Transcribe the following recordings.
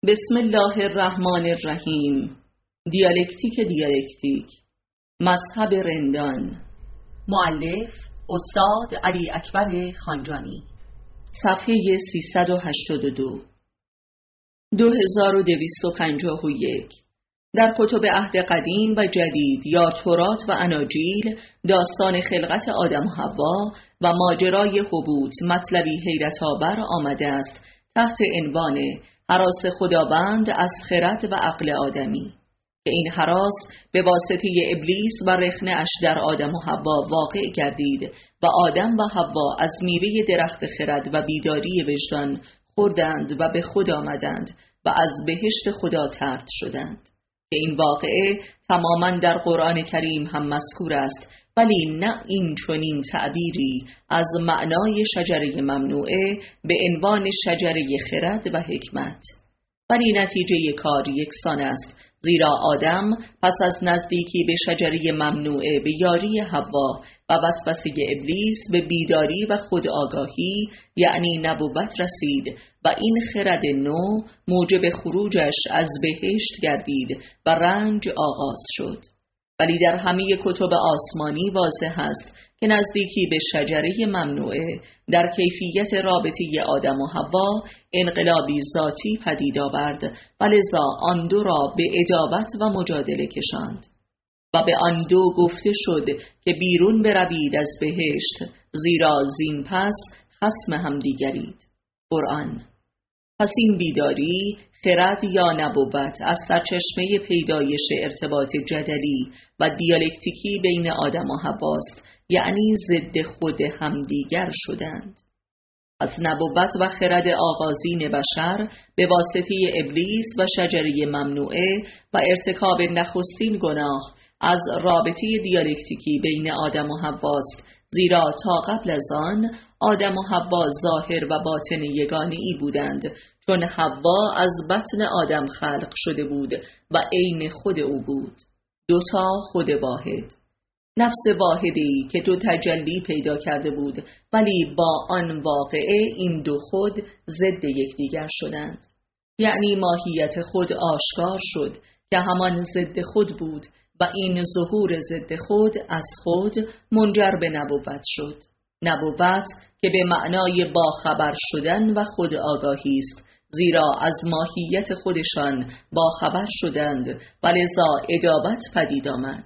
بسم الله الرحمن الرحیم. دیالکتیک مذهب رندان. مؤلف استاد علی اکبر خانجانی. صفحه 382. 2251. در کتب عهد قدیم و جدید یا تورات و اناجیل داستان خلقت آدم و حوا و ماجرای هبوط مطلبی حیرت‌آور آمده است تحت عنوان هراس خداوند از خرد و عقل آدمی، که این هراس به واسطه ابلیس و رخنه اش در آدم و حوا واقع گردید و آدم و حوا از میوه درخت خرد و بیداری وجدان خوردند و به خود آمدند و از بهشت خدا طرد شدند، که این واقعه تماما در قرآن کریم هم مذکور است، ولی نه این چنین تعبیری از معنای شجره ممنوعه به عنوان شجره خرد و حکمت. ولی نتیجه کار یکسان است، زیرا آدم پس از نزدیکی به شجره ممنوعه به یاری حوا و وسوسه ابلیس به بیداری و خود آگاهی یعنی نبوت رسید و این خرد نو موجب خروجش از بهشت گردید و رنج آغاز شد. ولی در همه کتب آسمانی واضح است که نزدیکی به شجره ممنوعه در کیفیت رابطه آدم و حوا انقلابی ذاتی پدید آورد و لذا آن دو را به عداوت و مجادله کشاند و به آن دو گفته شد که بیرون بروید از بهشت، زیرا زین پس خصم همدیگرید. قرآن. پس این بیداری، خرد یا نبوت از سرچشمه پیدایش ارتباط جدلی و دیالکتیکی بین آدم و حواست، یعنی ضد خود همدیگر شدند. از نبوت و خرد آغازین بشر به واسطه ابلیس و شجره ممنوعه و ارتکاب نخستین گناه از رابطه دیالکتیکی بین آدم و حواست، زیرا تا قبل از آن آدم و حوا ظاهر و باطن یگانه‌ای بودند، چون حوا از بطن آدم خلق شده بود و عین خود او بود، دوتا خود واحد، نفس واحدی که دو تجلی پیدا کرده بود، ولی با آن واقعه این دو خود ضد یکدیگر شدند، یعنی ماهیت خود آشکار شد که همان ضد خود بود و این ظهور ضد خود از خود منجر به نبوت شد. نبوت که به معنای باخبر شدن و خود آگاهی است، زیرا از ماهیت خودشان باخبر شدند و لذا عداوت پدید آمد.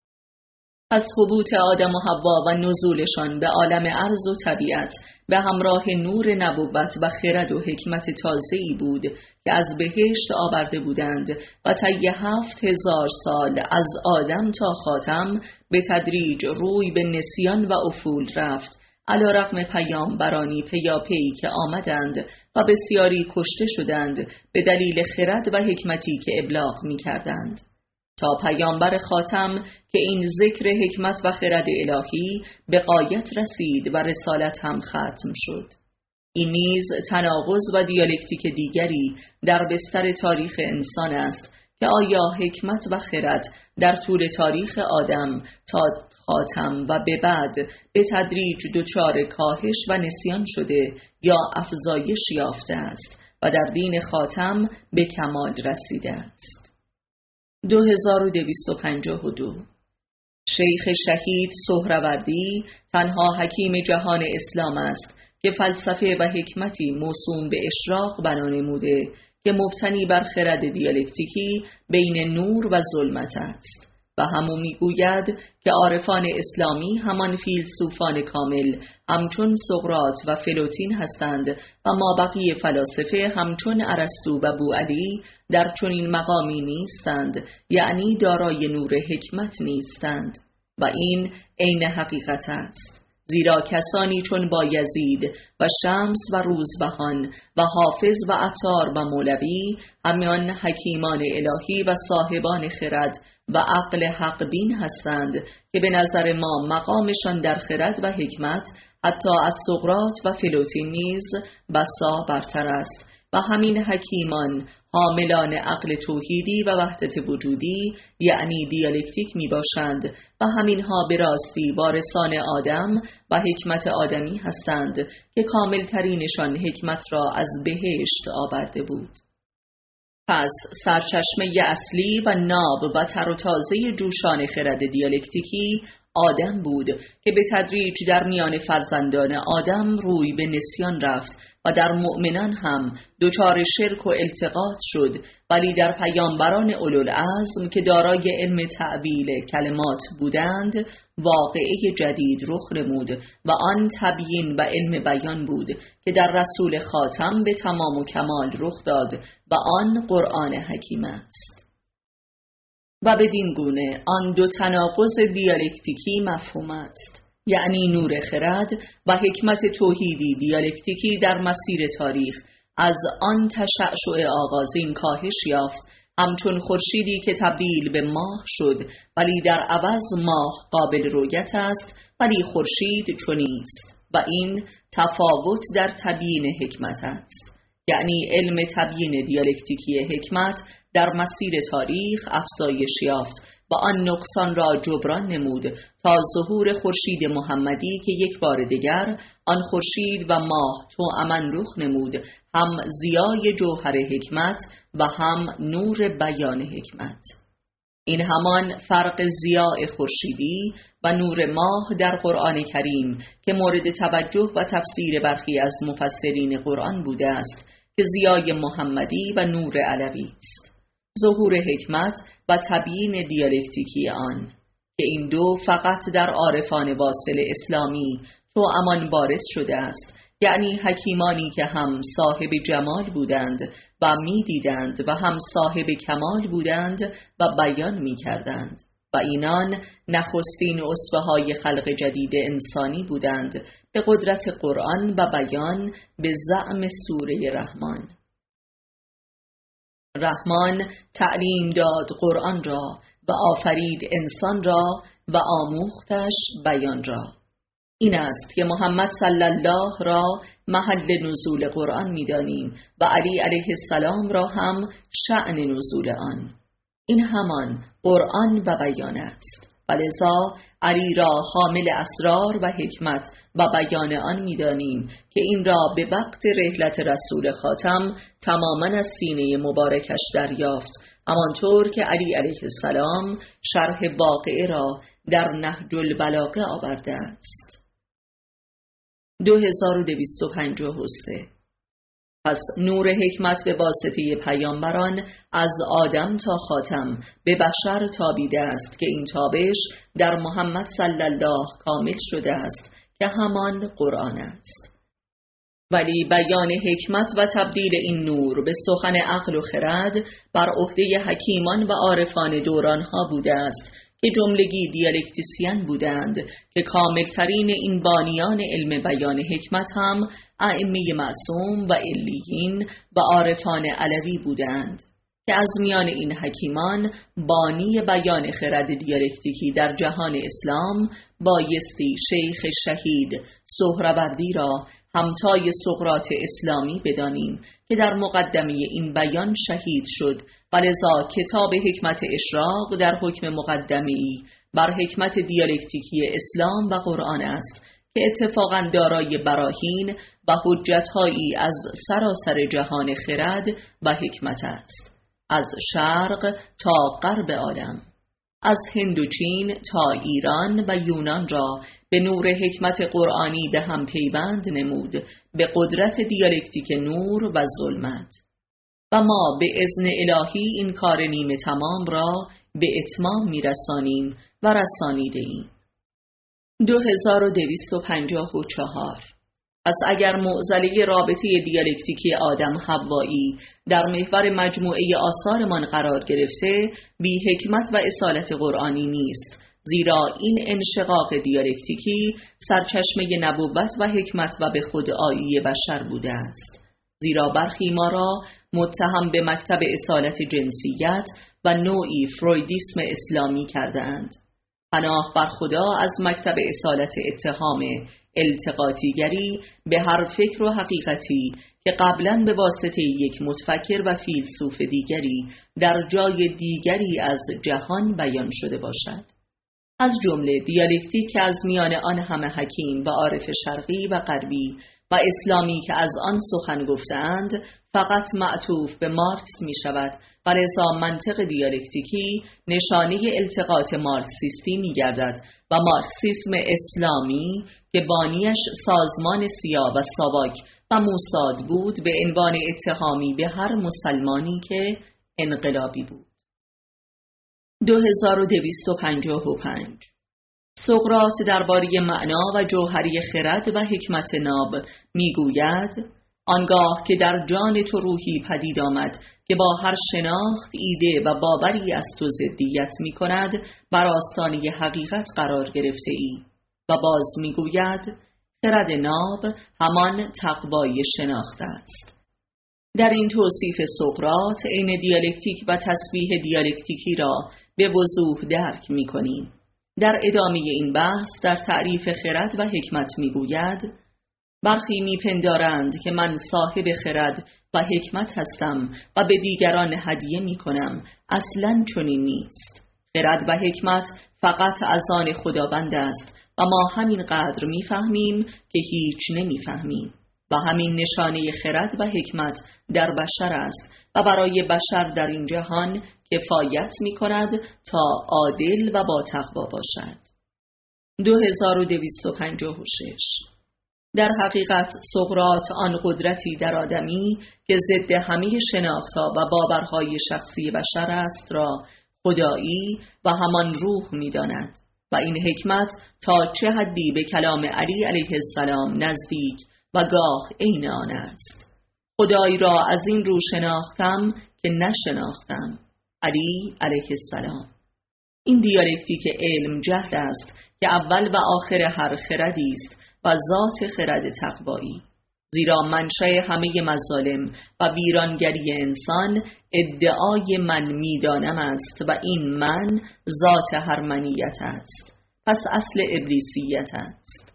پس هبوط آدم و حوا و نزولشان به عالم ارض و طبیعت به همراه نور نبوت و خرد و حکمت تازه‌ای بود که از بهشت آورده بودند و طی 7000 سال از آدم تا خاتم به تدریج روی به نسیان و افول رفت، علی رغم پیامبرانی پیاپی که آمدند و بسیاری کشته شدند به دلیل خرد و حکمتی که ابلاغ می کردند، تا پیامبر خاتم که این ذکر حکمت و خرد الهی به غایت رسید و رسالت هم ختم شد. این نیز تناقض و دیالکتیک دیگری در بستر تاریخ انسان است که آیا حکمت و خرد در طول تاریخ آدم تا خاتم و به بعد به تدریج دچار کاهش و نسیان شده یا افزایش یافته است و در دین خاتم به کمال رسیده است. 2252. شیخ شهید سهروردی تنها حکیم جهان اسلام است که فلسفه و حکمتی موسوم به اشراق بنا نموده که مبتنی بر خرد دیالکتیکی بین نور و ظلمت است و همون میگوید که عارفان اسلامی همان فیلسوفان کامل همچون سقراط و فلوتین هستند و مابقی فلاسفه همچون ارسطو و بوعلی در چنین مقامی نیستند، یعنی دارای نور حکمت نیستند و این عین حقیقت است، زیرا کسانی چون بایزید و شمس و روزبهان و حافظ و عطار و مولوی همان حکیمان الهی و صاحبان خرد و عقل حق بین هستند که به نظر ما مقامشان در خرد و حکمت حتی از سقراط و فلوتین نیز بسا برتر است و همین حکیمان حاملان عقل توحیدی و وحدت وجودی یعنی دیالکتیک می باشند و همینها به راستی وارثان آدم و حکمت آدمی هستند که کامل ترینشان حکمت را از بهشت آورده بود. پس سرچشمه اصلی و ناب و تر و تازه جوشان خرد دیالکتیکی آدم بود که به تدریج در میان فرزندان آدم روی به نسیان رفت و در مؤمنان هم دچار شرک و التقاط شد، ولی در پیامبران اولوالعزم که دارای علم تعبیل کلمات بودند واقعه جدید رخ نمود و آن تبیین و علم بیان بود که در رسول خاتم به تمام و کمال رخ داد و آن قرآن حکیم است. و بدین گونه آن دو تناقض دیالکتیکی مفهوم است، یعنی نور خرد و حکمت توحیدی دیالکتیکی در مسیر تاریخ از آن تشعشع آغازین کاهش یافت، همچون خورشیدی که تبدیل به ماه شد، ولی در عوض ماه قابل رؤیت است ولی خورشید چنیست، و این تفاوت در تبیین حکمت است. یعنی علم تبیین دیالکتیکی حکمت در مسیر تاریخ افزایش یافت و آن نقصان را جبران نمود تا ظهور خورشید محمدی که یک بار دیگر آن خورشید و ماه توأما رخ نمود، هم ضیای جوهر حکمت و هم نور بیان حکمت. این همان فرق ضیاء خورشیدی و نور ماه در قرآن کریم که مورد توجه و تفسیر برخی از مفسرین قرآن بوده است که ضیای محمدی و نور علوی است. ظهور حکمت و تبیین دیالکتیکی آن که این دو فقط در عارفان واصل اسلامی توامان بارز شده است، یعنی حکیمانی که هم صاحب جمال بودند و می دیدند و هم صاحب کمال بودند و بیان می کردند و اینان نخستین اسوه‌های خلق جدید انسانی بودند به قدرت قرآن و بیان به زعم سوره رحمان. رحمان تعلیم داد قرآن را و آفرید انسان را و آموختش بیان را. این است که محمد صلی الله را محل نزول قرآن می‌دانیم و علی علیه السلام را هم شأن نزول آن. این همان قرآن و بیان است. ولذا علی را حامل اسرار و حکمت و بیان آن می‌دانیم که این را به وقت رحلت رسول خاتم تماماً از سینه مبارکش دریافت، همانطور که علی علیه السلام شرح واقعه را در نهج البلاغه آورده است. 2253. پس نور حکمت به واسطه پیامبران از آدم تا خاتم به بشر تابیده است که این تابش در محمد صلی الله کامل شده است که همان قرآن است. ولی بیان حکمت و تبدیل این نور به سخن عقل و خرد بر عهده حکیمان و عارفان دورانها بوده است که جملگی دیالکتیسیان بودند که کاملترین این بانیان علم بیان حکمت هم ائمه معصوم و علیین و عارفان علوی بودند که از میان این حکیمان بانی بیان خرد دیالکتیکی در جهان اسلام بایستی شیخ شهید سهروردی را همتای سقراط اسلامی بدانیم که در مقدمه این بیان شهید شد و لذا کتاب حکمت اشراق در حکم مقدمه‌ای بر حکمت دیالکتیکی اسلام و قرآن است که اتفاقاً دارای براهین و حجت‌هایی از سراسر جهان خرد و حکمت است، از شرق تا غرب عالم، از هند و چین تا ایران و یونان را به نور حکمت قرآنی به هم پیوند نمود به قدرت دیالکتیک نور و ظلمت، و ما به اذن الهی این کار نیمه تمام را به اتمام میرسانیم و رسانیده ایم. 2254. پس اگر معضله رابطه دیالکتیکی آدم حوایی در محور مجموعه آثارمان قرار گرفته، بی حکمت و اصالت قرآنی نیست، زیرا این انشقاق دیالکتیکی سرچشمه نبوت و حکمت و به خودآیی بشر بوده است. زیرا برخی ما را متهم به مکتب اصالت جنسیت و نوعی فرویدیسم اسلامی کردند. پناه بر خدا از مکتب اصالت اتهام التقاطیگری به هر فکر و حقیقتی که قبلاً به واسطه یک متفکر و فیلسوف دیگری در جای دیگری از جهان بیان شده باشد. از جمله دیالکتیک که از میان آن همه حکیم و عارف شرقی و غربی و اسلامی که از آن سخن گفتند فقط معطوف به مارکس می شود و لذا منطق دیالکتیکی نشانه التقاط مارکسیستی می گردد و مارکسیسم اسلامی که بانیش سازمان سیا و ساواک و موساد بود به عنوان اتهامی به هر مسلمانی که انقلابی بود. 2255 سقراط درباره معنا و جوهری خرد و حکمت ناب میگوید آنگاه که در جان تو روحی پدید آمد که با هر شناخت ایده و باوری از تو ضدیت می کند بر آستانه حقیقت قرار گرفته ای. و باز میگوید خرد ناب همان تقوای شناخت است. در این توصیف سقراط عین دیالکتیک و تسبیح دیالکتیکی را به وضوح درک می کنیم. در ادامه این بحث در تعریف خرد و حکمت میگوید برخی میپندارند که من صاحب خرد و حکمت هستم و به دیگران هدیه میکنم. اصلاً چنین نیست. خرد و حکمت فقط از آن خداوند است و ما همین قدر میفهمیم که هیچ نمیفهمیم و همین نشانه خرد و حکمت در بشر است و برای بشر در این جهان کفایت می کند تا عادل و با تقوا باشد. 2256 در حقیقت سقراط آن قدرتی در آدمی که ضد همه شناختها و باورهای شخصی بشر است را خدایی و همان روح می داند و این حکمت تا چه حدی به کلام علی علیه السلام نزدیک و گاه عین آن است. خدایی را از این رو شناختم که نشناختم. علی علیه السلام. این دیالکتیک علم جهل است که اول و آخر هر خردی است و ذات خرد تقوایی، زیرا منشأ همه مظالم و ویرانگری انسان ادعای من میدانم است و این من ذات هر منیت است، پس اصل ابلیسیت است.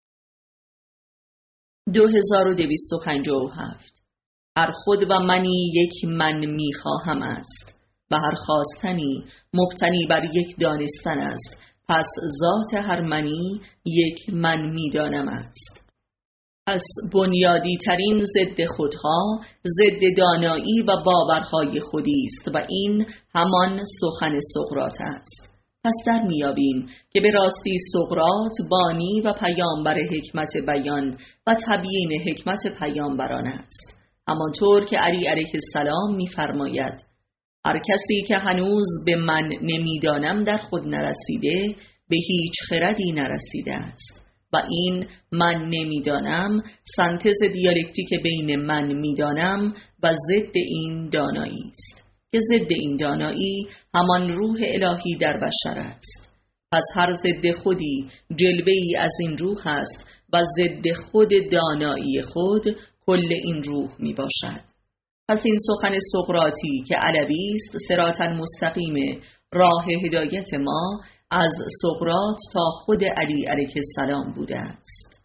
2257 هر خود و منی یک من میخواهم است و هر خواستنی مبتنی بر یک دانستن است، پس ذات هر منی یک من میدانم است. پس بنیادی ترین ضد خودها ضد دانایی و باورهای خودی است و این همان سخن سقراط است. پس در میابیم که به راستی سقراط بانی و پیامبر حکمت بیان و تبیین حکمت پیامبران است، همانطور که علی علیه السلام میفرماید هر کسی که هنوز به من نمیدانم در خود نرسیده به هیچ خردی نرسیده است و این من نمیدانم سنتز دیالکتیک بین من میدانم و ضد این دانایی است که ضد این دانایی همان روح الهی در بشر است. پس هر ضد خودی جلوه‌ای از این روح است و ضد خود دانایی خود کل این روح می باشد. پس این سخن سقراطی که علوی است صراطاً مستقیم راه هدایت ما از سقراط تا خود علی علیه السلام بوده است.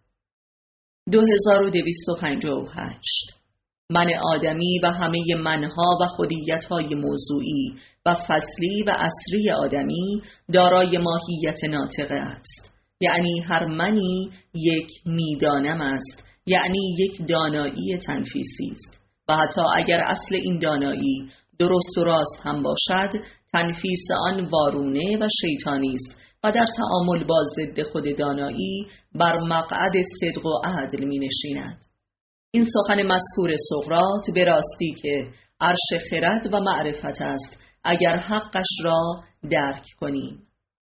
2258 من آدمی و همه منها و خودیت‌های موضوعی و فصلی و عصری آدمی دارای ماهیت ناطقه است، یعنی هر منی یک میدانم است، یعنی یک دانایی تنفیسی است و حتی اگر اصل این دانایی درست و راست هم باشد تنفیس آن وارونه و شیطانی است و در تعامل با ضد خود دانایی بر مقعد صدق و عدل می نشیند. این سخن مذکور سقراط به راستی که عرش خرد و معرفت است اگر حقش را درک کنیم.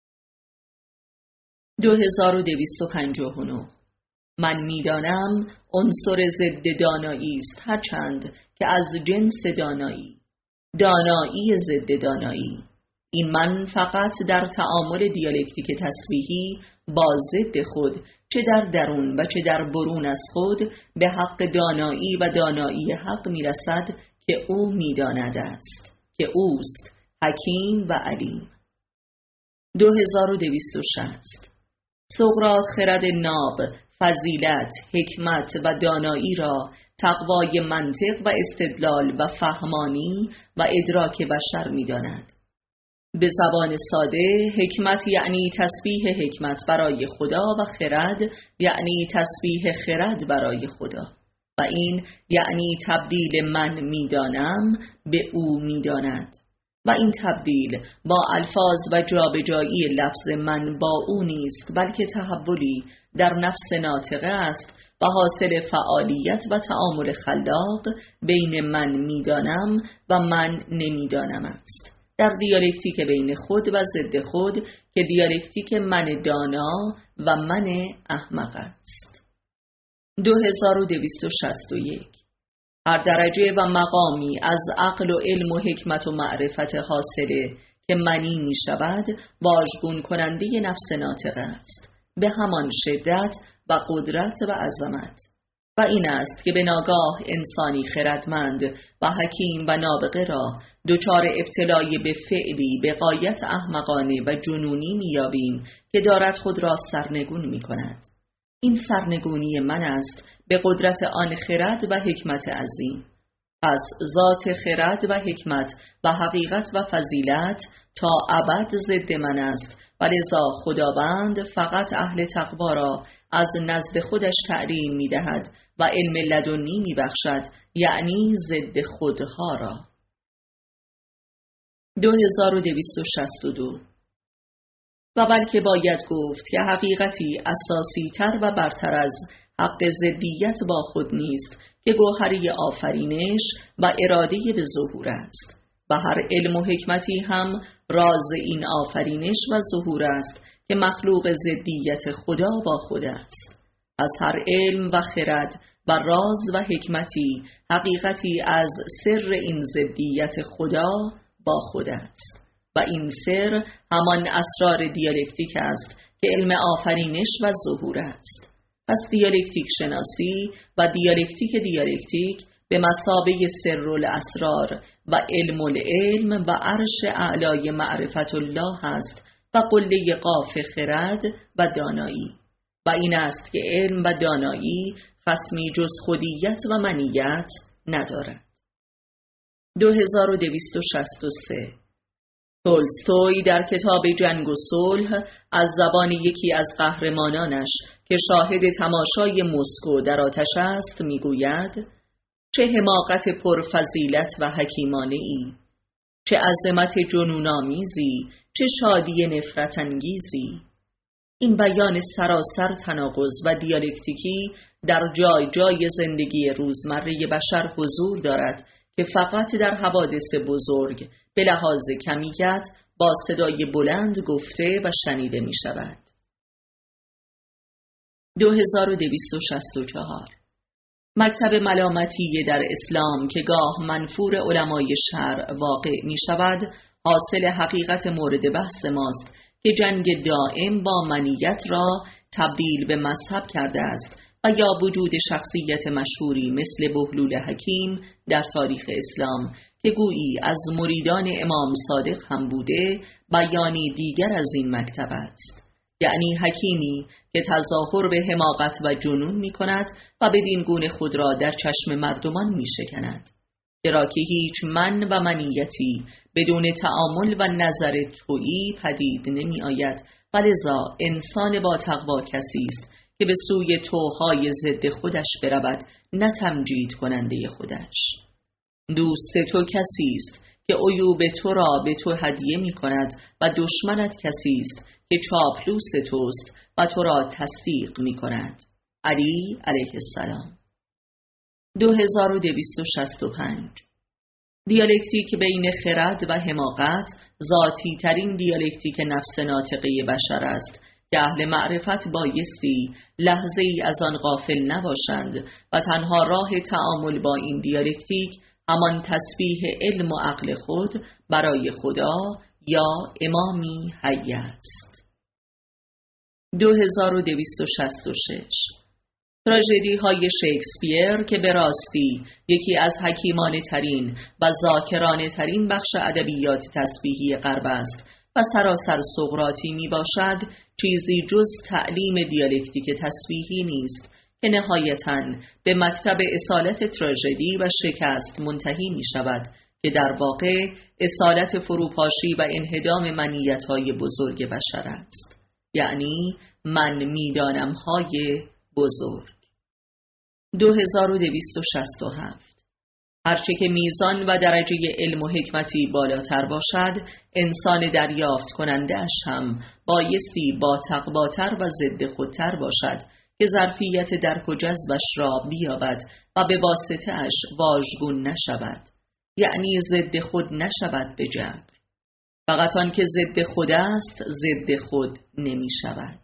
2259 من میدانم عنصر ضد دانایی است، هرچند که از جنس دانایی ضد دانایی. این من فقط در تعامل دیالکتیک تسبیحی با ضد خود چه در درون و چه در برون از خود به حق دانایی و دانایی حق میرسد که او میداند است که اوست حکیم و علیم. 2260 سقراط خرد ناب، فضیلت، حکمت و دانایی را تقوای منطق و استدلال و فهمانی و ادراک بشر می‌داند. به زبان ساده، حکمت یعنی تسبیح حکمت برای خدا و خرد یعنی تسبیح خرد برای خدا و این یعنی تبدیل من میدانم به او میداند و این تبدیل با الفاظ و جابجایی لفظ من با او نیست، بلکه تحولی در نفس ناطقه است و حاصل فعالیت و تعامل خلاق بین من میدانم و من نمیدانم است، در دیالکتیک بین خود و ضد خود که دیالکتیک من دانا و من احمق است. 2261 هر درجه و مقامی از عقل و علم و حکمت و معرفت حاصله که منی می شود واژگون کننده نفس ناطقه است به همان شدت و قدرت و عظمت و این است که به ناگاه انسانی خردمند و حکیم و نابغه را دچار ابتلای به فعلی به غایت احمقانه و جنونی می‌یابیم که دارد خود را سرنگون می‌کند. این سرنگونی من است به قدرت آن خرد و حکمت عظیم. پس ذات خرد و حکمت و حقیقت و فضیلت تا ابد ضد من است و لذا خداوند فقط اهل تقوا را از نزد خودش تعلیم می دهد و علم لدنی می بخشد، یعنی ضد خودها را. 2262 و بلکه باید گفت که حقیقتی اساسی تر و برتر از حق ضدیت با خود نیست که گوهری آفرینش و اراده به ظهور است و هر علم و حکمتی هم راز این آفرینش و ظهور است که مخلوق ضدیت خدا با خود است. از هر علم و خرد و راز و حکمتی حقیقتی از سر این ضدیت خدا با خود است و این سر همان اسرار دیالکتیک است که علم آفرینش و ظهور است. پس دیالکتیک شناسی و دیالکتیک به مثابه سر الاسرار و علم العلم و عرش اعلای معرفت الله است و قله قاف خرد و دانایی و این است که علم و دانایی خصمی جز خودیت و منیت ندارد. 2263 تولستوی در کتاب جنگ و صلح از زبان یکی از قهرمانانش که شاهد تماشای مسکو در آتش است میگوید: چه حماقت پرفضیلت و حکیمانه ای، چه عظمت جنون‌آمیزی، چه شادی نفرت انگیزی. این بیان سراسر تناقض و دیالکتیکی در جای جای زندگی روزمره بشر حضور دارد که فقط در حوادث بزرگ به لحاظ کمیت با صدای بلند گفته و شنیده می شود. 2264 مکتب ملامتی در اسلام که گاه منفور علمای شرع واقع می شود حاصل حقیقت مورد بحث ماست که جنگ دائم با منیت را تبدیل به مذهب کرده است و یا وجود شخصیت مشهوری مثل بهلول حکیم در تاریخ اسلام که گویی از مریدان امام صادق هم بوده بیانی دیگر از این مکتب است، یعنی حکیمی که تظاهر به حماقت و جنون می کند و بدین گونه خود را در چشم مردمان می شکند، چرا که هیچ من و منیتی بدون تعامل و نظر تویی پدید نمی آید و لذا انسان با تقوا کسی است که به سوی توهای ضد خودش برود، نه تمجید کننده خودش. دوست تو کسی است که عیوب تو را به تو هدیه می کند و دشمنت کسی است که چاپلوس توست و تو را تصدیق می کند. علی علیه السلام. 2265 دیالکتیک بین خرد و حماقت ذاتی ترین دیالکتیک نفس ناطقه بشر است که اهل معرفت بایستی لحظه ای از آن غافل نباشند و تنها راه تعامل با این دیالکتیک همان تسبیح علم و عقل خود برای خدا یا امامی حی است. 2266 تراژدی های شکسپیر که به راستی یکی از حکیمانه ترین و ذاکرانه ترین بخش ادبیات تسبیحی غرب است و سراسر سقراطی می باشد، چیزی جز تعلیم دیالکتیک تسبیحی نیست که نهایتاً به مکتب اصالت تراژدی و شکست منتهی می شود که در واقع اصالت فروپاشی و انهدام منیت‌های بزرگ بشر است، یعنی من میدانم های بزرگ. 2267. هرچه که میزان و درجه علم و حکمتی بالاتر باشد، انسان دریافت کننده اش هم بایستی با تقواتر و ضد خودتر باشد که ظرفیت درک و جذبش را بیابد و به واسطه اش واژگون نشود، یعنی ضد خود نشود به جبر. فقط آن که ضد خود است ضد خود نمی شود.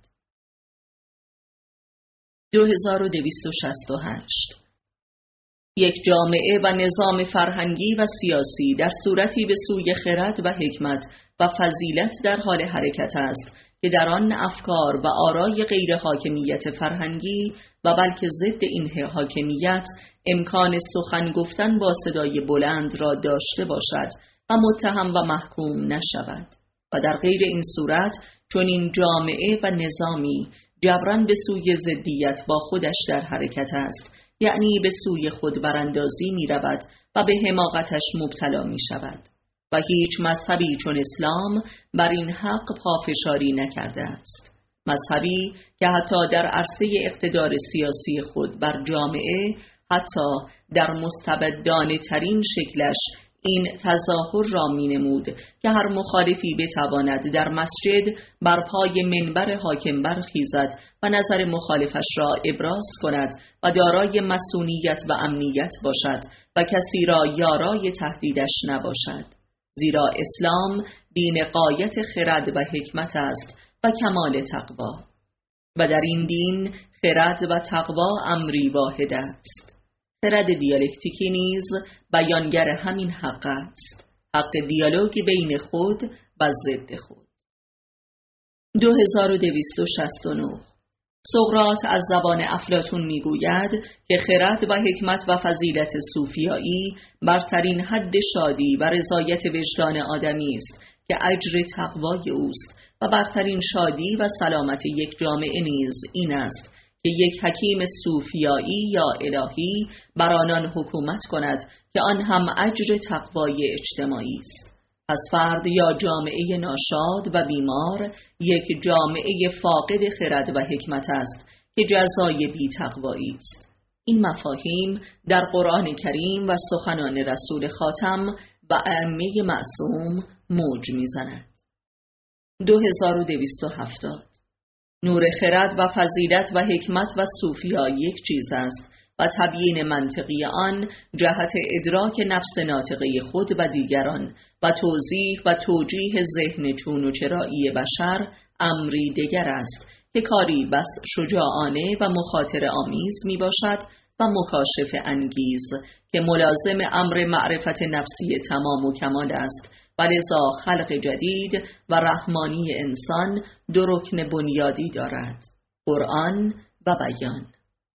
2268. یک جامعه و نظام فرهنگی و سیاسی در صورتی به سوی خرد و حکمت و فضیلت در حال حرکت است که در آن افکار و آرای غیر حاکمیت فرهنگی و بلکه ضد این حاکمیت امکان سخن گفتن با صدای بلند را داشته باشد و متهم و محکوم نشود، و در غیر این صورت چون این جامعه و نظامی جبران به سوی ضدیت با خودش در حرکت است، یعنی به سوی خود براندازی می رود و به حماقتش مبتلا می شود و هیچ مذهبی چون اسلام بر این حق پافشاری نکرده است. مذهبی که حتی در عرصه اقتدار سیاسی خود بر جامعه، حتی در مستبدانه ترین شکلش، این تظاهر را می نمود که هر مخالفی بتواند در مسجد بر پای منبر حاکم برخیزد و نظر مخالفش را ابراز کند و دارای مسئولیت و امنیت باشد و کسی را یارای تهدیدش نباشد، زیرا اسلام دین غایت خرد و حکمت است و کمال تقوا، و در این دین خرد و تقوا امری واحد است. خرد دیالکتیکی نیز بیانگر همین حق است، حق دیالوگ بین خود و ضد خود. 2269. سقراط از زبان افلاطون میگوید که خرد و حکمت و فضیلت صوفیایی برترین حد شادی و رضایت وجدان آدمی است که اجر تقوای اوست، و برترین شادی و سلامت یک جامعه نیز این است که یک حکیم صوفیایی یا الهی بر آنان حکومت کند که آن هم اجر تقوای اجتماعی است. پس فرد یا جامعه ناشاد و بیمار یک جامعه فاقد خرد و حکمت است که جزای بی تقوایی است. این مفاهیم در قرآن کریم و سخنان رسول خاتم و ائمه معصوم موج میزند. 2270. نور خرد و فضیلت و حکمت و صوفیا یک چیز است و تبیین منطقی آن جهت ادراک نفس ناطقه خود و دیگران و توضیح و توجیه ذهن چون و چرایی بشر امری دیگر است که کاری بس شجاعانه و مخاطره آمیز می باشد و مکاشفه انگیز که ملازم امر معرفت نفسی تمام و کمال است، و لذا خلق جدید و رحمانی انسان دو رکن بنیادی دارد: قرآن و بیان.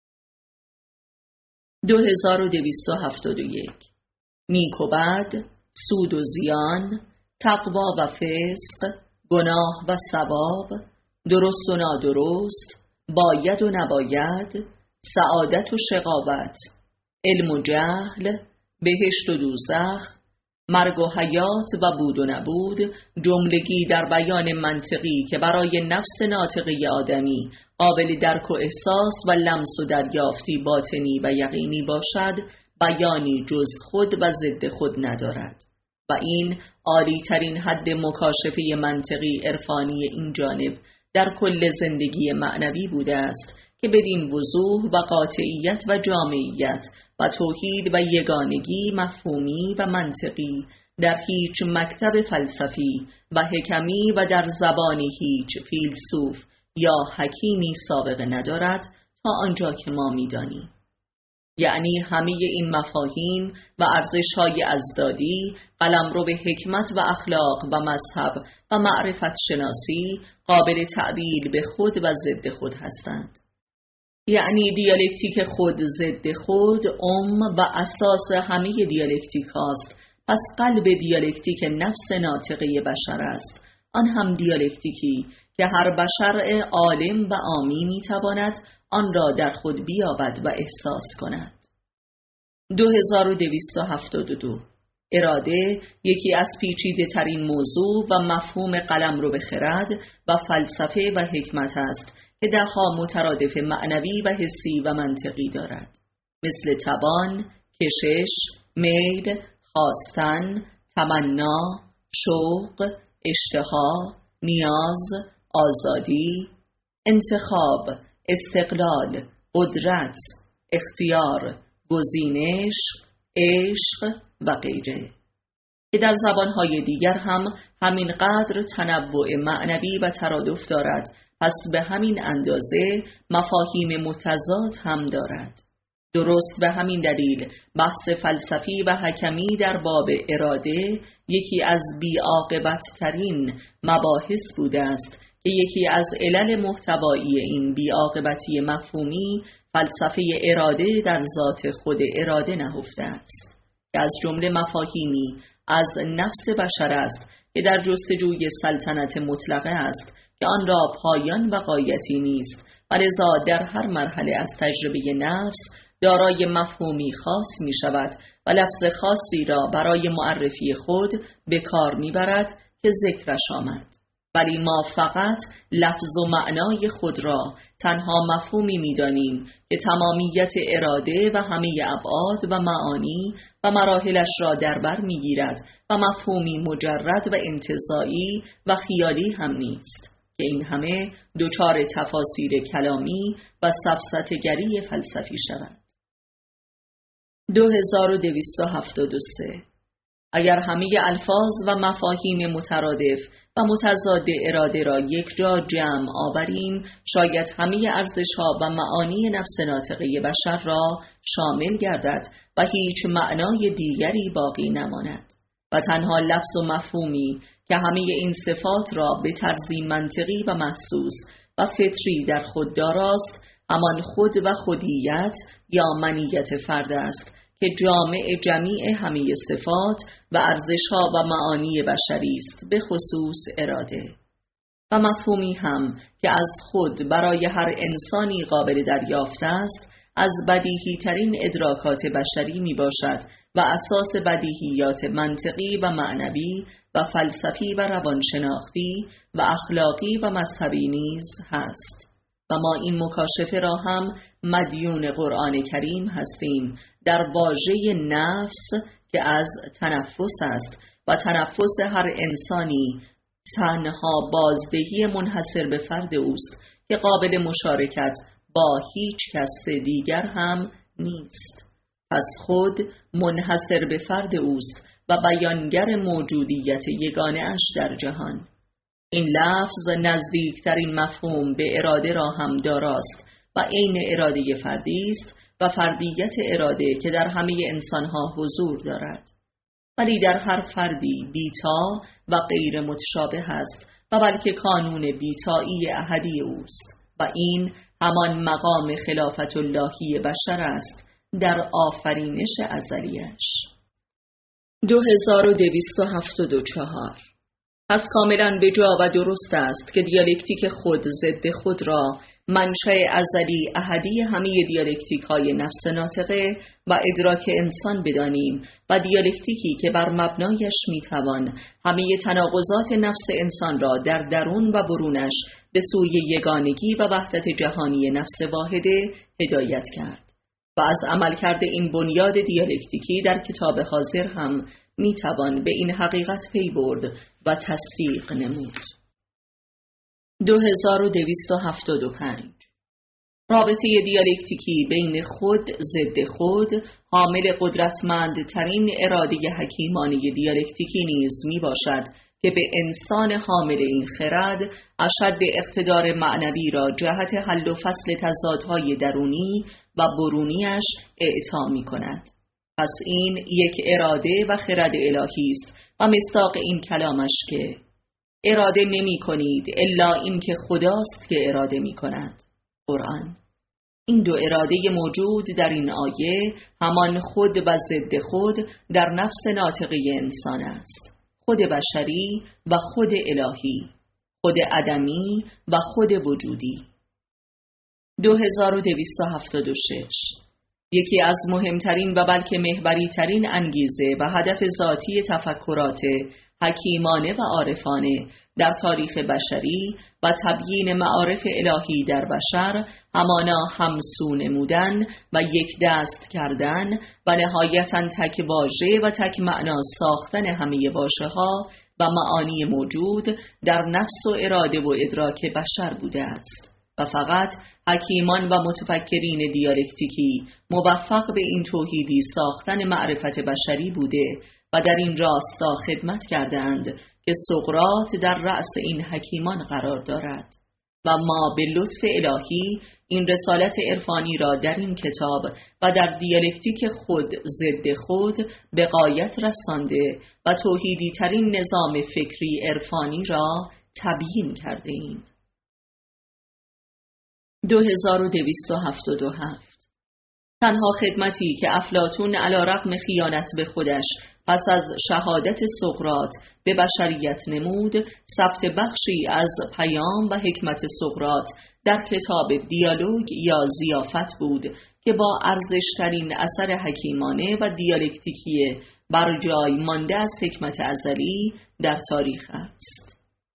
2271. نیک و بد، سود و زیان، تقوا و فسق، گناه و ثواب، درست و نادرست، باید و نباید، سعادت و شقاوت، علم و جهل، بهشت و دوزخ، مرگ و حیات و بود و نبود، جملگی در بیان منطقی که برای نفس ناطقه آدمی قابل درک و احساس و لمس و دریافتی باطنی و یقینی باشد، بیانی جز خود و ضد خود ندارد، و این عالی ترین حد مکاشفه منطقی عرفانی این جانب در کل زندگی معنوی بوده است که بدین وضوح و قاطعیت و جامعیت و توحید و یگانگی مفهومی و منطقی در هیچ مکتب فلسفی و حکمی و در زبان هیچ فیلسوف یا حکیمی سابقه ندارد تا آنجا که ما می‌دانیم. یعنی همه این مفاهیم و ارزش‌های ازدادی، قلمرو به حکمت و اخلاق و مذهب و معرفت شناسی قابل تعبیر به خود و ضد خود هستند. یعنی دیالکتیک خود ضد خود و اساس همه دیالکتیک هاست. پس قلب دیالکتیک نفس ناطقه بشر است، آن هم دیالکتیکی که هر بشر عالم و عامی میتواند آن را در خود بیابد و احساس کند. 2272. اراده یکی از پیچیده ترین موضوع و مفهوم قلمرو به خرد و فلسفه و حکمت است که دهها مترادف معنوی و حسی و منطقی دارد، مثل توان، کشش، میل، خواستن، تمنا، شوق، اشتها، نیاز، آزادی، انتخاب، استقلال، قدرت، اختیار، گزینش، عشق و غیره، که در زبانهای دیگر هم همینقدر تنوع معنوی و ترادف دارد، پس به همین اندازه مفاهیم متضاد هم دارد. درست به همین دلیل بحث فلسفی و حکمی در باب اراده یکی از بی‌عاقبت ترین مباحث بوده است که یکی از علل محتوایی این بی‌عاقبتی مفهومی فلسفه اراده در ذات خود اراده نهفته است، که از جمله مفاهیمی از نفس بشر است که در جستجوی سلطنت مطلقه است که آن را پایان و غایتی نیست و لذا در هر مرحله از تجربه نفس دارای مفهومی خاص می شود و لفظ خاصی را برای معرفی خود به کار می برد که ذکرش آمد. ولی ما فقط لفظ و معنای خود را تنها مفهومی می دانیم که تمامیت اراده و همه ابعاد و معانی و مراحلش را در بر می گیرد و مفهومی مجرد و انتزاعی و خیالی هم نیست که این همه دچار تفاسیر کلامی و سفسطه‌گری فلسفی شود. 2273. اگر همه الفاظ و مفاهیم مترادف و متضاد اراده را یک جا جمع آوریم، شاید همه ارزش‌ها و معانی نفس ناطقه بشر را شامل گردد و هیچ معنای دیگری باقی نماند و تنها لفظ و مفهومی که همه این صفات را به طرزی منطقی و محسوس و فطری در خود داراست، همان خود و خودیت یا منیت فرد است که جامع جمیع همه صفات و ارزش‌ها و معانی بشری است، به خصوص اراده، و مفهومی هم که از خود برای هر انسانی قابل دریافت است، از بدیهی ترین ادراکات بشری می باشد و اساس بدیهیات منطقی و معنوی و فلسفی و روانشناختی و اخلاقی و مذهبی نیز هست. و ما این مکاشفه را هم مدیون قرآن کریم هستیم در واژه نفس که از تنفس است و تنفس هر انسانی تنها بازدهی منحصر به فرد اوست که قابل مشارکت با هیچ کس دیگر هم نیست. پس خود منحصر به فرد اوست و بیانگر موجودیت یگانه اش در جهان. این لفظ نزدیکترین مفهوم به اراده را هم داراست و عین اراده فردی است و فردیت اراده که در همه انسانها حضور دارد، ولی در هر فردی بیتا و غیر متشابه است و بلکه کانون بیتایی احدی اوست و این همان مقام خلافت اللهی بشر است در آفرینش ازلیش. 2274. پس کاملا به جا و درست است که دیالکتیک خود ضد خود را منشأ ازلی احدی همه دیالکتیک های نفس ناطقه و ادراک انسان بدانیم و دیالکتیکی که بر مبنایش میتوان همه تناقضات نفس انسان را در درون و برونش به سوی یگانگی و وحدت جهانی نفس واحده هدایت کرد. و از عملکرد این بنیاد دیالکتیکی در کتاب حاضر هم میتوان به این حقیقت پی برد و تصدیق نمود. 2275. رابطه دیالکتیکی بین خود ضد خود حامل قدرتمندترین اراده حکیمانه دیالکتیکی نیز می باشد که به انسان حامل این خرد اشد اقتدار معنوی را جهت حل و فصل تضادهای درونی و برونیش اعطا می کند. پس این یک اراده و خرد الهی است و مصداق این کلامش که اراده نمی کنید الا این که خداست که اراده می کند. قرآن. این دو اراده موجود در این آیه همان خود و ضد خود در نفس ناطقه انسان است. خود بشری و خود الهی، خود عدمی و خود وجودی. 2276. یکی از مهمترین و بلکه محوری ترین انگیزه و هدف ذاتی تفکرات حکیمانه و عارفانه در تاریخ بشری و تبیین معارف الهی در بشر همانا همسو نمودن و یک دست کردن و نهایتاً تک واژه و تک معنا ساختن همه واژه‌ها و معانی موجود در نفس و اراده و ادراک بشر بوده است و فقط حکیمان و متفکرین دیالکتیکی موفق به این توحیدی ساختن معرفت بشری بوده و در این راستا خدمت کردند که سقراط در رأس این حکیمان قرار دارد و ما به لطف الهی این رسالت عرفانی را در این کتاب و در دیالکتیک خود ضد خود به غایت رسانده و توحیدی ترین نظام فکری عرفانی را تبیین کرده ایم. 2277 تنها خدمتی که افلاطون علی رغم خیانت به خودش پس از شهادت سقراط به بشریت نمود، ثبت بخشی از پیام و حکمت سقراط در کتاب دیالوگ یا ضیافت بود که با ارزشترین اثر حکیمانه و دیالکتیکی بر جای مانده از حکمت ازلی در تاریخ است.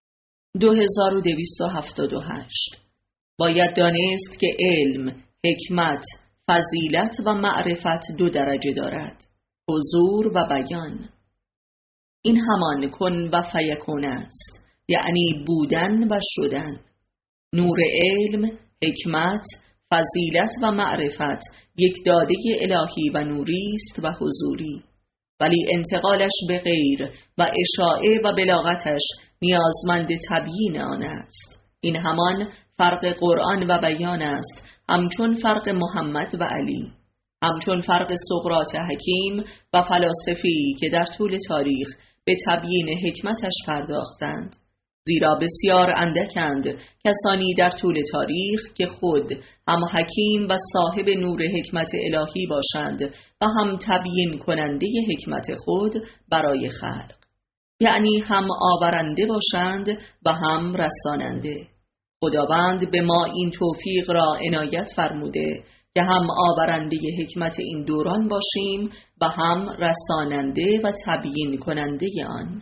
2278 باید دانست که علم، حکمت، فضیلت و معرفت 2 درجه دارد: حضور و بیان. این همان کن و فیکون است، یعنی بودن و شدن. نور علم، حکمت، فضیلت و معرفت یک داده الهی و نوری است و حضوری، ولی انتقالش به غیر و اشاعه و بلاغتش نیازمند تبیین آن است. این همان فرق قرآن و بیان است، همچون فرق محمد و علی، همچون فرق سقراط حکیم و فلاسفی که در طول تاریخ به تبیین حکمتش پرداختند. زیرا بسیار اندکند کسانی در طول تاریخ که خود هم حکیم و صاحب نور حکمت الهی باشند و هم تبیین کننده حکمت خود برای خلق، یعنی هم آورنده باشند و هم رساننده. خداوند به ما این توفیق را عنایت فرموده که هم آورنده حکمت این دوران باشیم و هم رساننده و تبیین کننده آن.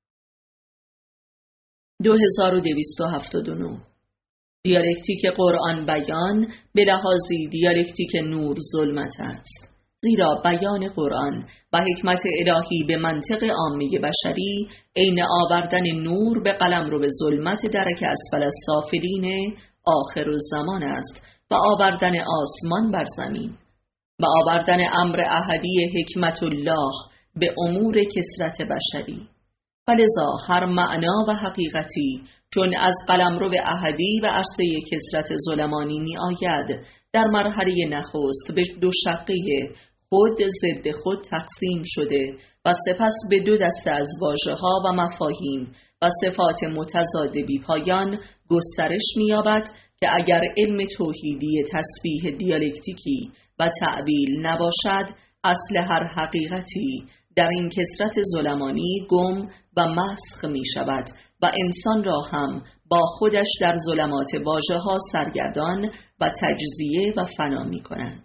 2279 دیالکتیک قرآن بیان به لحاظی دیالکتیک نور ظلمت است، زیرا بیان قرآن و حکمت الهی به منطق عامه بشری عین آوردن نور به قلمرو ظلمت درک اسفل السافلین آخر الزمان است و آوردن آسمان بر زمین و آوردن امر احدی حکمت الله به امور کثرت بشری. فلذا هر معنا و حقیقتی چون از قلمرو احدی و عرصه کثرت ظلمانی می آید، در مرحله نخست به 2 شقه خود ضد خود تقسیم شده و سپس به 2 دسته از واژه‌ها و مفاهیم و صفات متضاد بی پایان گسترش می‌یابد که اگر علم توحیدی تسبیح دیالکتیکی و تعبیل نباشد، اصل هر حقیقتی در این کثرت ظلمانی گم و مسخ می شود و انسان را هم با خودش در ظلمات واژه‌ها سرگردان و تجزیه و فنا می کند.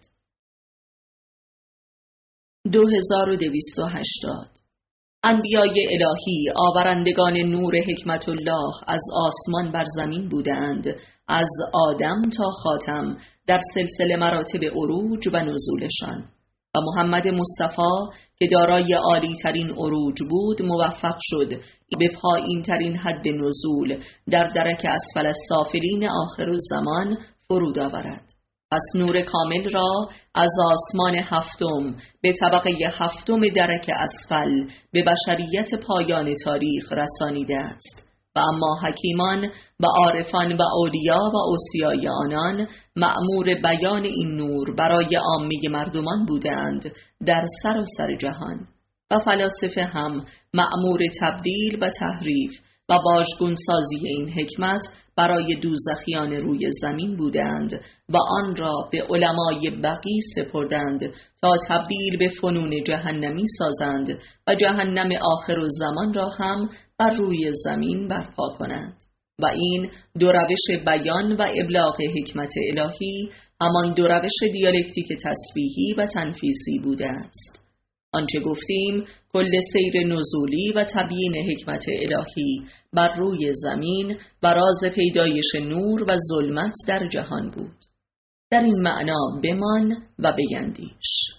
2280 انبیای الهی آورندگان نور حکمت الله از آسمان بر زمین بودند، از آدم تا خاتم در سلسله مراتب عروج و نزولشان، و محمد مصطفی که دارای عالی ترین عروج بود موفق شد به پایین ترین حد نزول در درک اسفل السافلین آخر الزمان فرود آورد. پس نور کامل را از آسمان 7 به طبقه 7 درک اسفل به بشریت پایان تاریخ رسانیده است. و اما حکیمان و عارفان و اولیا و اوصیای آنان مأمور بیان این نور برای عامه مردمان بودند در سراسر جهان، و فلاسفه هم مأمور تبدیل و تحریف و واژگون سازی این حکمت برای دوزخیان روی زمین بودند و آن را به علمای بقی سپردند تا تبدیل به فنون جهنمی سازند و جهنم آخر الزمان را هم بر روی زمین برپا کنند. و این 2 روش بیان و ابلاغ حکمت الهی همان دو روش دیالکتیک تسبیحی و تنفیسی بوده است. آنچه گفتیم کل سیر نزولی و تبیین حکمت الهی بر روی زمین و راز پیدایش نور و ظلمت در جهان بود. در این معنا بمان و بیندیش.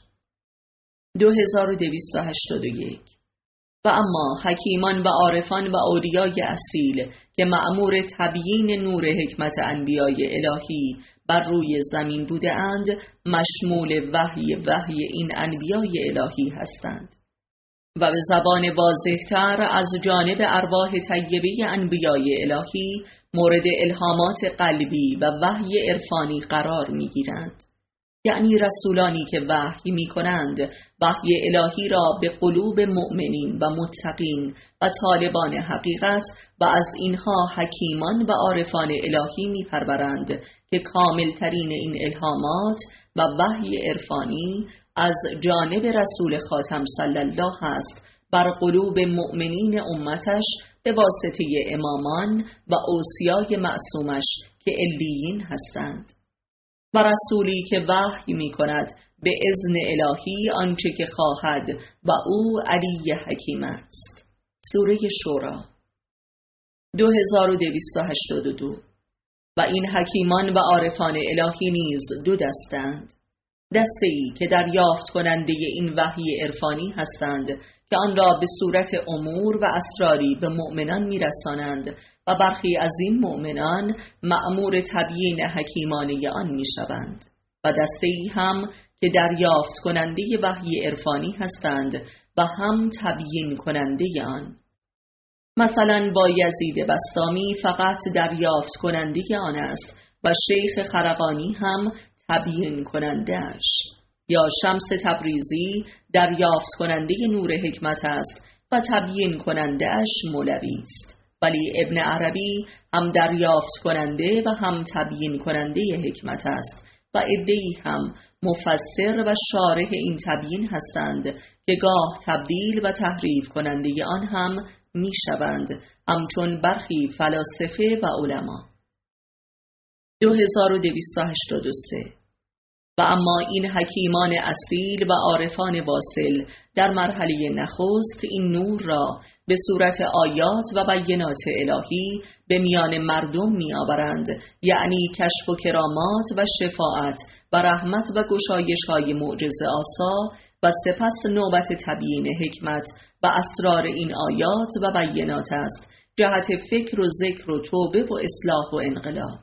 2281. و اما حکیمان و عارفان و اولیای اصیل که مأمور تبیین نور حکمت انبیای الهی بر روی زمین بوده اند، مشمول وحی این انبیای الهی هستند و به زبان واضح‌تر از جانب ارواح طیبه انبیای الهی مورد الهامات قلبی و وحی عرفانی قرار می‌گیرند. یعنی رسولانی که وحی می کنند وحی الهی را به قلوب مؤمنین و متقین و طالبان حقیقت و از اینها حکیمان و عارفان الهی می پرورند که کاملترین این الهامات و وحی عرفانی از جانب رسول خاتم صلی الله است بر قلوب مؤمنین امتش به واسطه امامان و اوصیای معصومش که علیین هستند. و رسولی که وحی می کند به اذن الهی آنچه که خواهد و او علی حکیم است. سوره شورا 2282. و این حکیمان و عارفان الهی نیز دو دستند. دسته‌ای که دریافت کننده این وحی عرفانی هستند که آن را به صورت امور و اسراری به مؤمنان میرسانند و برخی از این مؤمنان مأمور تبیین حکیمانه آن میشوند، و دسته‌ای هم که دریافت کننده وحی عرفانی هستند و هم تبیین کننده آن. مثلا بایزید بسطامی فقط دریافت کننده آن است و شیخ خرقانی هم تبیین کننده‌اش، یا شمس تبریزی دریافت کننده نور حکمت است و تبیین کننده‌اش مولوی است، ولی ابن عربی هم دریافت کننده و هم تبیین کننده حکمت است و عده‌ای هم مفسر و شارح این تبیین هستند که گاه تبدیل و تحریف کننده آن هم می شوند، همچون برخی فلاسفه و علما. 2283. و اما این حکیمان اصیل و عارفان واصل در مرحله نخست این نور را به صورت آیات و بینات الهی به میان مردم می آورند، یعنی کشف و کرامات و شفاعت و رحمت و گشایش های معجزه آسا، و سپس نوبت تبیین حکمت و اسرار این آیات و بینات است جهت فکر و ذکر و توبه و اصلاح و انقلاب.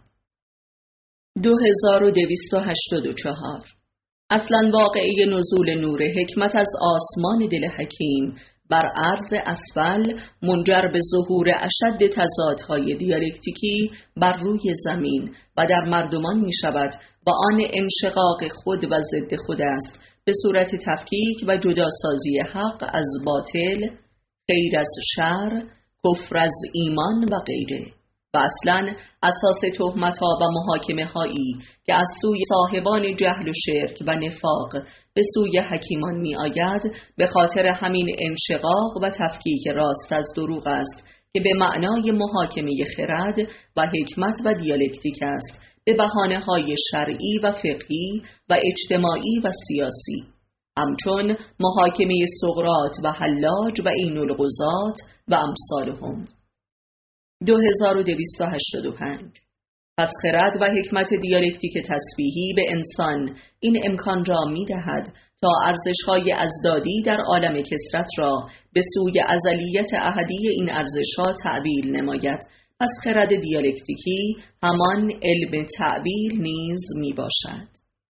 2284. اصلا واقعه نزول نور حکمت از آسمان دل حکیم بر عرض اسفل منجر به ظهور اشد تضادهای دیالکتیکی بر روی زمین و در مردمان می شود و آن انشقاق خود و ضد خود است به صورت تفکیک و جداسازی حق از باطل، خیر از شر، کفر از ایمان و غیره. و اصلا اساس تهمت‌ها و محاکمه هایی که از سوی صاحبان جهل و شرک و نفاق به سوی حکیمان می آید به خاطر همین انشقاق و تفکیک راست از دروغ است که به معنای محاکمه خرد و حکمت و دیالکتیک است به بهانه‌های شرعی و فقهی و اجتماعی و سیاسی، همچون محاکمه سقراط و حلاج و عین القضات و امثالهم. 2285. پس خرد و حکمت دیالکتیک تسبیحی به انسان این امکان را می دهد تا ارزش‌های ازدادی در عالم کثرت را به سوی ازلیت احدی این ارزش‌ها تعبیل نماید. پس خرد دیالکتیکی همان علم تعبیل نیز می باشد.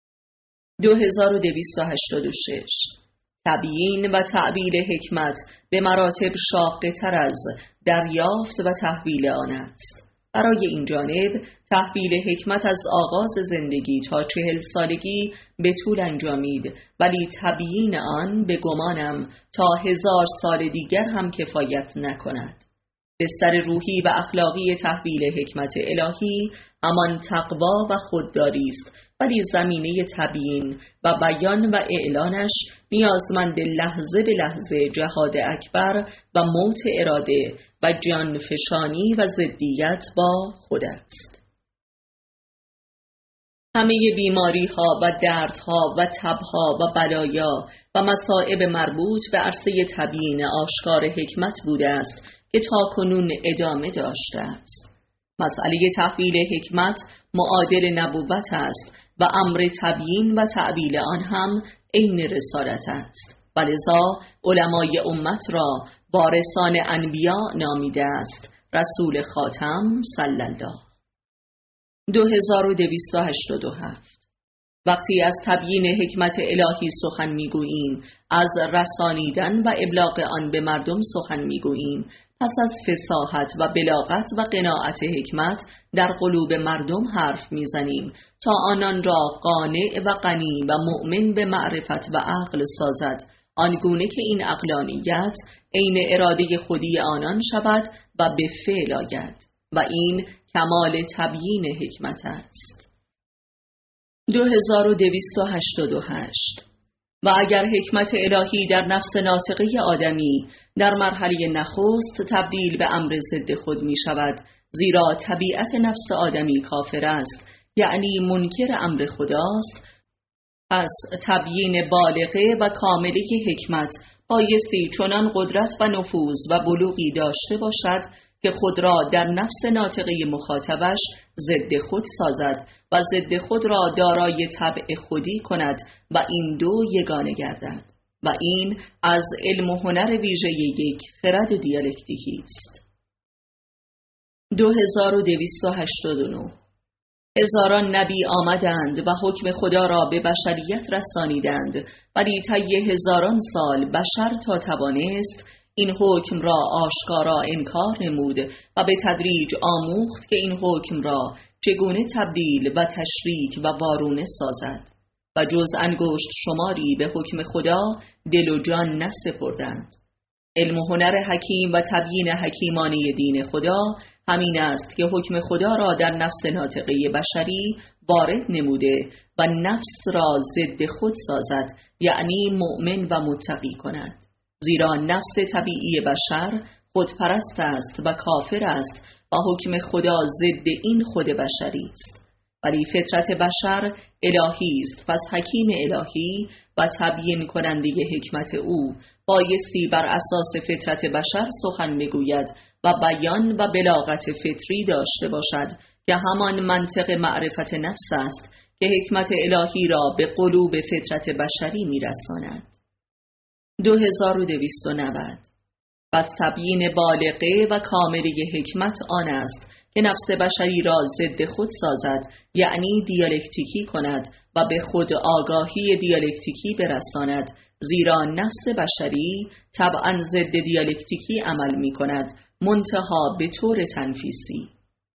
2286. تبیین و تعبیل حکمت به مراتب شاقه تر از دریافت و تحویل آن است. برای این جانب تحویل حکمت از آغاز زندگی تا 40 سالگی به طول انجامید، ولی تبیین آن به گمانم تا 1000 سال دیگر هم کفایت نکند. بستر روحی و اخلاقی تحویل حکمت الهی همان تقوا و خودداری است، ولی زمینه تبیین و بیان و اعلانش نیازمند لحظه به لحظه جهاد اکبر و موت اراده و جان فشانی و ضدیت با خود است. همه بیماری ها و دردها و تبها و بلایا و مصائب مربوط به عرصه تبیین آشکار حکمت بوده است که تاکنون ادامه داشته است. مسئله تحویل حکمت معادل نبوت است و امر تبیین و تعبیل آن هم عین رسالت است و لذا علمای امت را وارثان انبیا نامیده است. رسول خاتم صلی الله. 2287. وقتی از تبیین حکمت الهی سخن میگوییم، از رسانیدن و ابلاغ آن به مردم سخن میگوییم، پس از فصاحت و بلاغت و قناعت حکمت در قلوب مردم حرف میزنیم تا آنان را قانع و غنی و مؤمن به معرفت و عقل سازد، آنگونه که این عقلانیت عین اراده خودی آنان شود و به فعل آید و این کمال تبیین حکمت است. 2288. و اگر حکمت الهی در نفس ناطقه آدمی در مرحله نخست تبدیل به امر ضد خود می شود، زیرا طبیعت نفس آدمی کافر است، یعنی منکر امر خداست، پس تبیین بالغه و کامله حکمت بایستی چنان قدرت و نفوذ و بلوغی داشته باشد که خود را در نفس ناطقه مخاطبش ضد خود سازد و ضد خود را دارای طبع خودی کند و این دو یگانه گردد و این از علم و هنر ویژه یک خرد دیالکتیکی است. 2289. هزاران نبی آمدند و حکم خدا را به بشریت رسانیدند، ولی طی هزاران سال بشر تا توانست این حکم را آشکارا انکار نمود و به تدریج آموخت که این حکم را چگونه تبدیل و تشریک و وارونه سازد و جز انگشت شماری به حکم خدا دل و جان نسپردند. علم و هنر حکیم و تبیین حکیمانه دین خدا همین است که حکم خدا را در نفس ناطقه بشری وارد نموده و نفس را ضد خود سازد، یعنی مؤمن و متقی کند، زیرا نفس طبیعی بشر خودپرست است و کافر است و حکم خدا ضد این خود بشری است، ولی فطرت بشر الهی است. پس حکیم الهی و تبیین کننده حکمت او بایستی بر اساس فطرت بشر سخن بگوید و بیان و بلاغت فطری داشته باشد که همان منطق معرفت نفس است که حکمت الهی را به قلوب فطرت بشری میرساند. 2290. پس تبیین بالغه و کامله حکمت آن است که نفس بشری را ضد خود سازد، یعنی دیالکتیکی کند و به خود آگاهی دیالکتیکی برساند، زیرا نفس بشری طبعاً ضد دیالکتیکی عمل می کند، منتها به طور تنفیسی.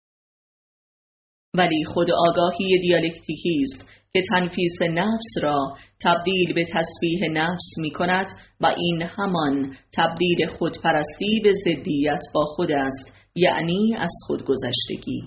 ولی خود آگاهی دیالکتیکی است که تنفیس نفس را تبدیل به تسبیح نفس می کند و این همان تبدیل خودپرستی به ضدیت با خود است، یعنی از خودگذشتگی.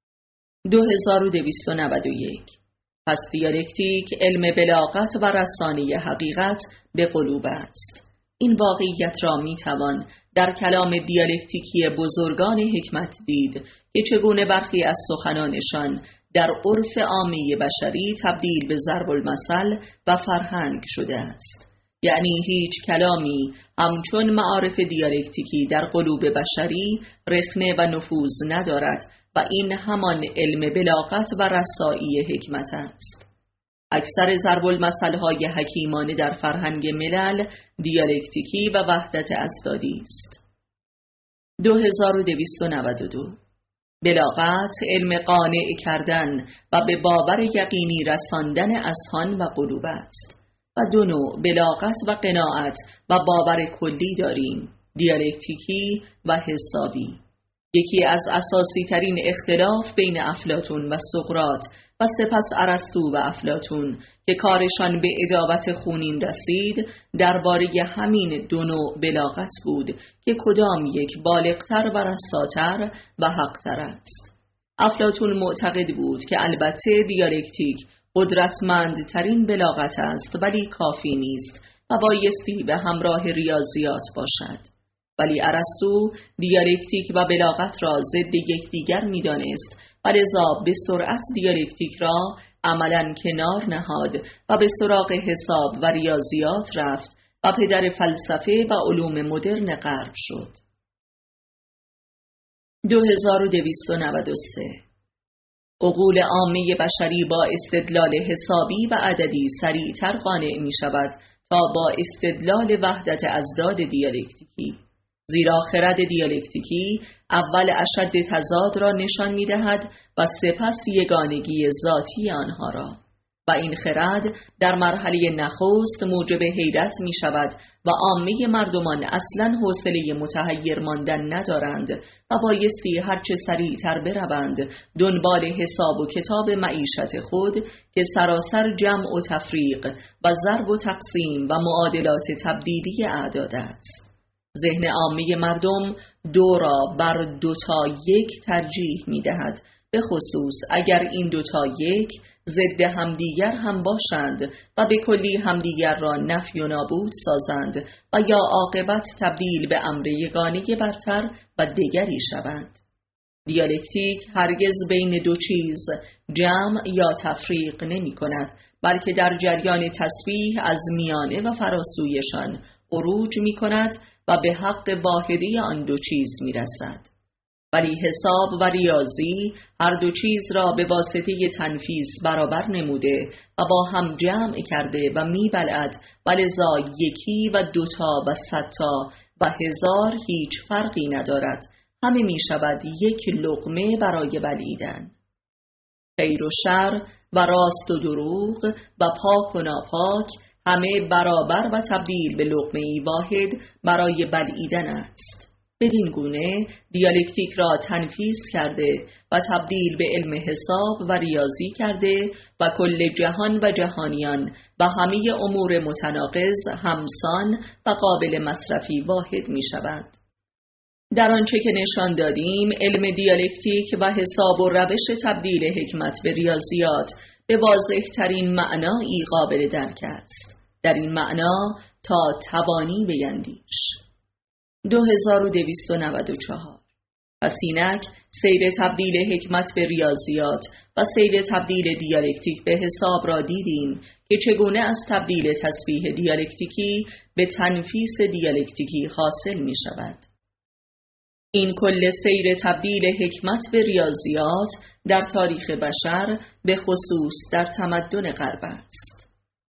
2291. پس دیالکتیک علم بلاغت و رسانه حقیقت به قلوب است. این واقعیت را می توان در کلام دیالکتیکی بزرگان حکمت دید که چگونه برخی از سخنانشان در عرف عامی بشری تبدیل به ضرب المثل و فرهنگ شده است. یعنی هیچ کلامی همچون معارف دیالکتیکی در قلوب بشری رخنه و نفوذ ندارد و این همان علم بلاغت و رسایی حکمت است. اکثر ضرب المثل‌های حکیمانه در فرهنگ ملل دیالکتیکی و وحدت اسدادی است. 2292. بلاغت علم قانع کردن و به باور یقینی رساندن اذهان و قلوب است. و دو نوع بلاغت و قناعت و باور کلی داریم، دیالکتیکی و حسابی. یکی از اساسی ترین اختلاف بین افلاطون و سقراط و سپس ارسطو و افلاطون که کارشان به ادابت خونین رسید درباره همین دو نوع بلاغت بود که کدام یک بالغتر و رساتر و حقتر است. افلاطون معتقد بود که البته دیالکتیک قدرتمندترین بلاغت است ولی کافی نیست و بایستی به همراه ریاضیات باشد. ولی ارسطو دیالکتیک و بلاغت را ضد یکدیگر می‌دانست و لذا به سرعت دیالکتیک را عملاً کنار نهاد و به سراغ حساب و ریاضیات رفت و پدر فلسفه و علوم مدرن غرب شد. 2293 عقول عامه بشری با استدلال حسابی و عددی سریعتر قانع می شود تا با استدلال وحدت ازداد دیالکتیکی، زیرا خرد دیالکتیکی اول اشد تضاد را نشان می دهد و سپس یگانگی ذاتی آنها را، و این خرد در مرحله نخست موجب حیرت می شود و عامه مردمان اصلاً حوصله متحیر ماندن ندارند و بایستی هرچه سریعتر بروند دنبال حساب و کتاب معیشت خود که سراسر جمع و تفریق و ضرب و تقسیم و معادلات تبدیلی اعداد است. ذهن عامه مردم 2 را بر 2 تا 1 ترجیح می دهد، به خصوص اگر این 2 تا 1 ضد همدیگر هم باشند و به کلی همدیگر را نفی و نابود سازند و یا عاقبت تبدیل به امر یگانه برتر و دگری شوند. دیالکتیک هرگز بین 2 چیز جمع یا تفریق نمی کند، بلکه در جریان تسبیح از میانه و فراسویشان عروج می کند و به حق واحدی آن 2 چیز می رسد. ولی حساب و ریاضی هر 2 چیز را به واسطه تنفیذ برابر نموده و با هم جمع کرده و می بلعد و لذا 1 و 2 تا و 100 تا و 1000 هیچ فرقی ندارد، همه می شود 1 لقمه برای بلعیدن. خیر و شر و راست و دروغ و پاک و ناپاک همه برابر و تبدیل به لقمه‌ای واحد برای بلعیدن است. بدین گونه دیالکتیک را تنفیذ کرده و تبدیل به علم حساب و ریاضی کرده و کل جهان و جهانیان و همه امور متناقض همسان و قابل مصرفی واحد می شود. در آنچه که نشان دادیم، علم دیالکتیک و حساب و روش تبدیل حکمت به ریاضیات به واضح ترین معنایی قابل درک است. در این معنا تا توانی بیندیش. 2294 پس اینک سیر تبدیل حکمت به ریاضیات و سیر تبدیل دیالکتیک به حساب را دیدیم که چگونه از تبدیل تسبیح دیالکتیکی به تنفیس دیالکتیکی حاصل می شود. این کل سیر تبدیل حکمت به ریاضیات در تاریخ بشر به خصوص در تمدن غرب است.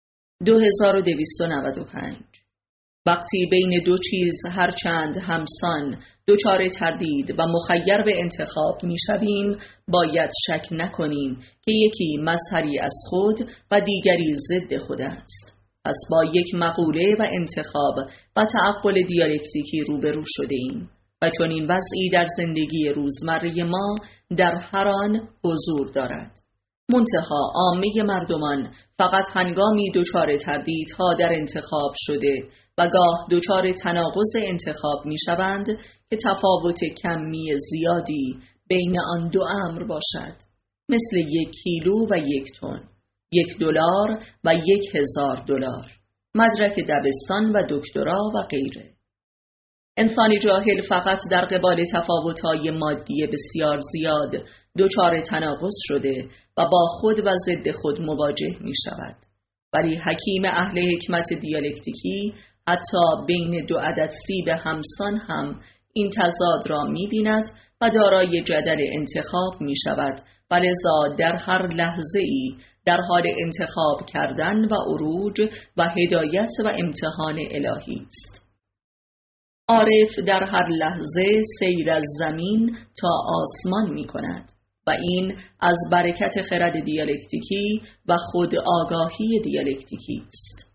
2295 وقتی بین 2 چیز هرچند همسان دچار تردید و مخیر به انتخاب می شویم، باید شک نکنیم که یکی مظهری از خود و دیگری ضد خود است. پس با یک مقوله و انتخاب و تعقل دیالکتیکی روبرو شده ایم و چون این وضعی در زندگی روزمره ما در هر آن حضور دارد. منتها عامه مردمان فقط هنگامی دچار تردیدها در انتخاب شده و گاه دچار تناقض انتخاب می شوند که تفاوت کمی زیادی بین آن 2 امر باشد، مثل 1 کیلو و 1 تن، $1 و $1000، مدرک دبستان و دکترا و غیره. انسانی جاهل فقط در قبال تفاوت‌های مادی بسیار زیاد دچار تناقض شده و با خود و ضد خود مواجه می شود. ولی حکیم اهل حکمت دیالکتیکی حتی بین 2 عدد سیب همسان هم این تضاد را می بیند و دارای جدل انتخاب می شود و لذا در هر لحظه ای در حال انتخاب کردن و عروج و هدایت و امتحان الهی است. عارف در هر لحظه سیر از زمین تا آسمان می کند و این از برکت خرد دیالکتیکی و خود آگاهی دیالکتیکی است.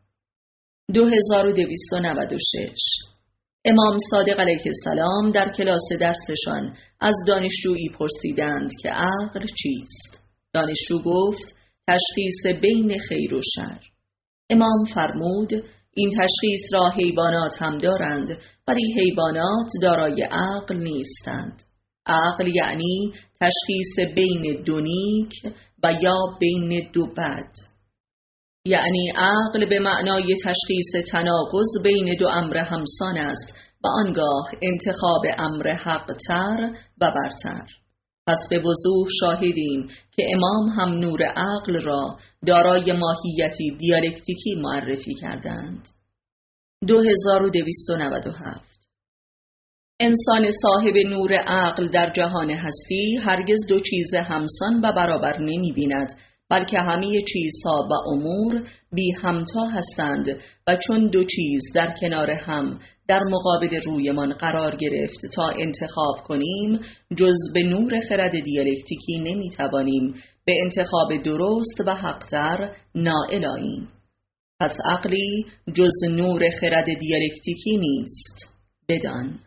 2296 امام صادق علیه السلام در کلاس درسشان از دانشجویی پرسیدند که عقل چیست؟ دانشجو گفت تشخیص بین خیر و شر. امام فرمود این تشخیص را حیوانات هم دارند، ولی حیوانات دارای عقل نیستند. عقل یعنی تشخیص بین 2 نیک و یا بین 2 بد. یعنی عقل به معنای تشخیص تناقض بین 2 امر همسان است و آنگاه انتخاب امر حق‌تر و برتر. پس به وضوح شاهدیم که امام هم نور عقل را دارای ماهیتی دیالکتیکی معرفی کردند. 2297 انسان صاحب نور عقل در جهان هستی هرگز دو چیز همسان و برابر نمی بیند، بلکه همه چیزها و امور بی همتا هستند و چون دو چیز در کنار هم در مقابل رویمان قرار گرفت تا انتخاب کنیم، جز به نور خرد دیالکتیکی نمی توانیم به انتخاب درست و حق‌تر نائل آییم. پس عقلی جز نور خرد دیالکتیکی نیست، بدان.